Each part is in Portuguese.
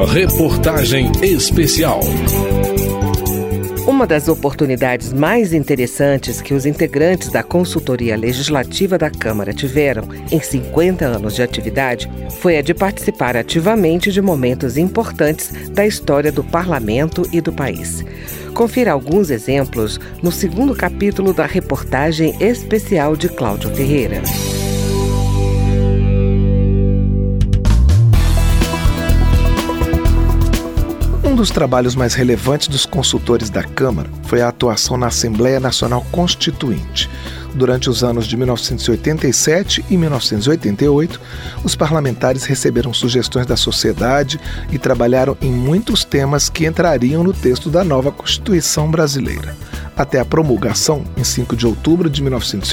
Reportagem especial. Uma das oportunidades mais interessantes que os integrantes da Consultoria Legislativa da Câmara tiveram em 50 anos de atividade foi a de participar ativamente de momentos importantes da história do parlamento e do país. Confira alguns exemplos no segundo capítulo da reportagem especial de Cláudio Ferreira. Um dos trabalhos mais relevantes dos consultores da Câmara foi a atuação na Assembleia Nacional Constituinte. Durante os anos de 1987 e 1988, os parlamentares receberam sugestões da sociedade e trabalharam em muitos temas que entrariam no texto da nova Constituição brasileira. Até a promulgação, em 5 de outubro de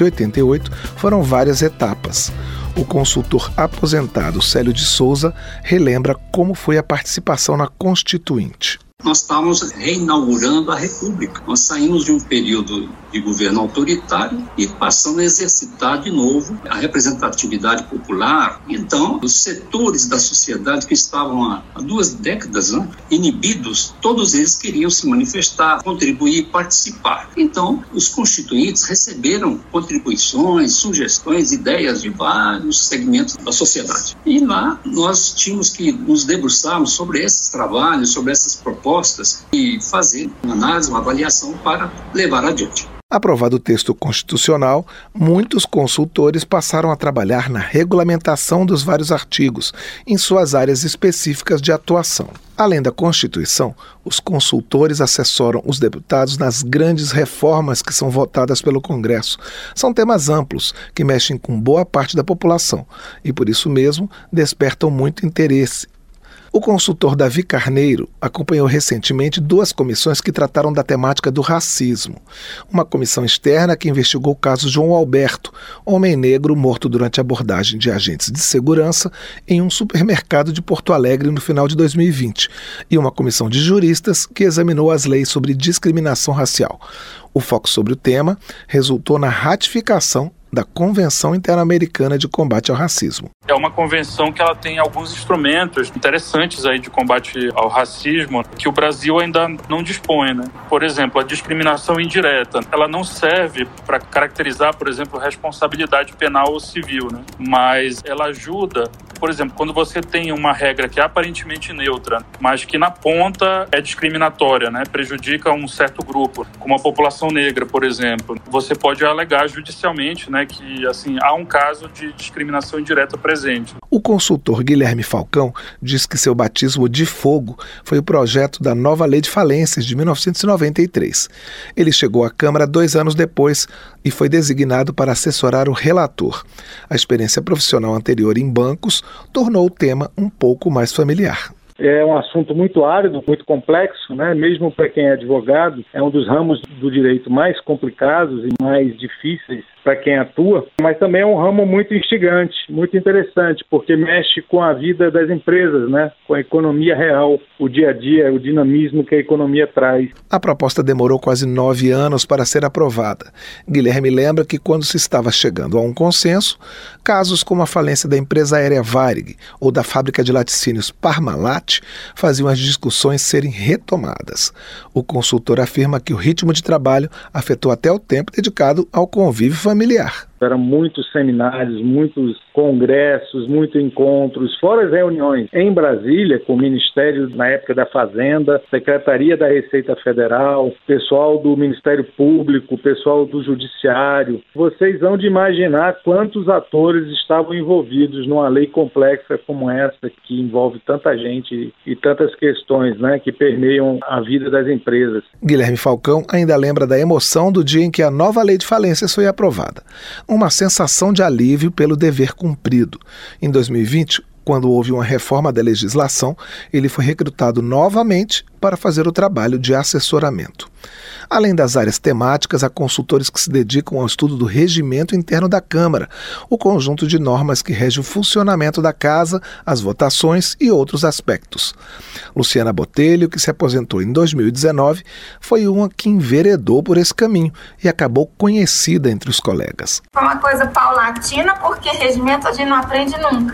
1988, foram várias etapas. O consultor aposentado Célio de Souza relembra como foi a participação na Constituinte. Nós estávamos reinaugurando a República. Nós saímos de um período de governo autoritário e passamos a exercitar de novo a representatividade popular. Então, os setores da sociedade que estavam há 2 décadas inibidos, todos eles queriam se manifestar, contribuir, participar. Então, os constituintes receberam contribuições, sugestões, ideias de vários segmentos da sociedade. E lá nós tínhamos que nos debruçarmos sobre esses trabalhos, sobre essas propostas, e fazer uma análise, uma avaliação para levar adiante. Aprovado o texto constitucional, muitos consultores passaram a trabalhar na regulamentação dos vários artigos, em suas áreas específicas de atuação. Além da Constituição, os consultores assessoram os deputados nas grandes reformas que são votadas pelo Congresso. São temas amplos, que mexem com boa parte da população e, por isso mesmo, despertam muito interesse. O consultor Davi Carneiro acompanhou recentemente 2 comissões que trataram da temática do racismo. Uma comissão externa que investigou o caso João Alberto, homem negro morto durante a abordagem de agentes de segurança em um supermercado de Porto Alegre no final de 2020. E uma comissão de juristas que examinou as leis sobre discriminação racial. O foco sobre o tema resultou na ratificação da Convenção Interamericana de Combate ao Racismo. É uma convenção que ela tem alguns instrumentos interessantes aí de combate ao racismo que o Brasil ainda não dispõe, né? Por exemplo, a discriminação indireta. Ela não serve para caracterizar, por exemplo, responsabilidade penal ou civil, né? Mas ela ajuda, por exemplo, quando você tem uma regra que é aparentemente neutra, mas que na ponta é discriminatória, né? Prejudica um certo grupo, como a população negra, por exemplo. Você pode alegar judicialmente, né, que assim, há um caso de discriminação indireta presente. O consultor Guilherme Falcão diz que seu batismo de fogo foi o projeto da nova Lei de Falências de 1993. Ele chegou à Câmara 2 anos depois e foi designado para assessorar o relator. A experiência profissional anterior em bancos tornou o tema um pouco mais familiar. É um assunto muito árido, muito complexo, né? Mesmo para quem é advogado, é um dos ramos do direito mais complicados e mais difíceis para quem atua, mas também é um ramo muito instigante, muito interessante, porque mexe com a vida das empresas, né? Com a economia real, o dia a dia, o dinamismo que a economia traz. A proposta demorou quase 9 anos para ser aprovada. Guilherme lembra que quando se estava chegando a um consenso, casos como a falência da empresa aérea Varig ou da fábrica de laticínios Parmalat faziam as discussões serem retomadas. O consultor afirma que o ritmo de trabalho afetou até o tempo dedicado ao convívio familiar. Eram muitos seminários, muitos congressos, muitos encontros, fora as reuniões em Brasília, com o Ministério, na época da Fazenda, Secretaria da Receita Federal, pessoal do Ministério Público, pessoal do Judiciário. Vocês vão de imaginar quantos atores estavam envolvidos numa lei complexa como essa, que envolve tanta gente e tantas questões, né, que permeiam a vida das empresas. Guilherme Falcão ainda lembra da emoção do dia em que a nova Lei de Falências foi aprovada. Uma sensação de alívio pelo dever cumprido. Em 2020, quando houve uma reforma da legislação, ele foi recrutado novamente para fazer o trabalho de assessoramento. Além das áreas temáticas, há consultores que se dedicam ao estudo do regimento interno da Câmara, o conjunto de normas que rege o funcionamento da Casa, as votações e outros aspectos. Luciana Botelho, que se aposentou em 2019, foi uma que enveredou por esse caminho e acabou conhecida entre os colegas. Foi uma coisa paulatina, porque regimento a gente não aprende nunca.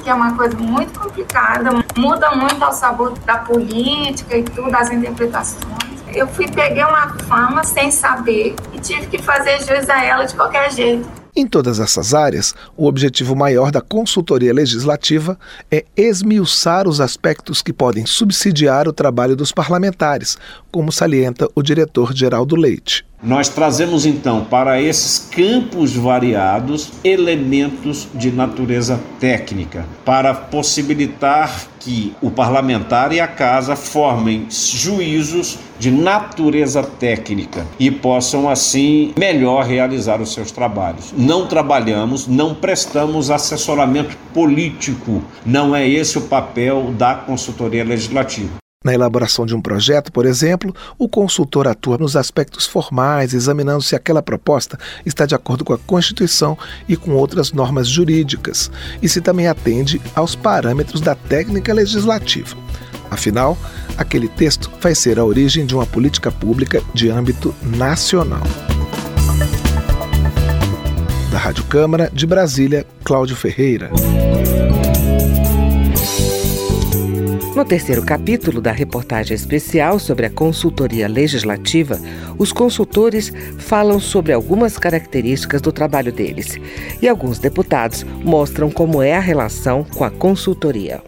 que é uma coisa muito complicada, muda muito ao sabor da política e tudo, as interpretações. Eu peguei uma fama sem saber e tive que fazer jus a ela de qualquer jeito. Em todas essas áreas, o objetivo maior da consultoria legislativa é esmiuçar os aspectos que podem subsidiar o trabalho dos parlamentares, como salienta o diretor Geraldo Leite. Nós trazemos, então, para esses campos variados, elementos de natureza técnica, para possibilitar que o parlamentar e a casa formem juízos de natureza técnica e possam, assim, melhor realizar os seus trabalhos. Não trabalhamos, não prestamos assessoramento político. Não é esse o papel da consultoria legislativa. Na elaboração de um projeto, por exemplo, o consultor atua nos aspectos formais, examinando se aquela proposta está de acordo com a Constituição e com outras normas jurídicas, e se também atende aos parâmetros da técnica legislativa. Afinal, aquele texto vai ser a origem de uma política pública de âmbito nacional. Da Rádio Câmara de Brasília, Cláudio Ferreira. No terceiro capítulo da reportagem especial sobre a consultoria legislativa, os consultores falam sobre algumas características do trabalho deles e alguns deputados mostram como é a relação com a consultoria.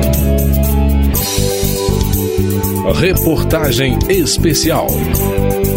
Reportagem especial.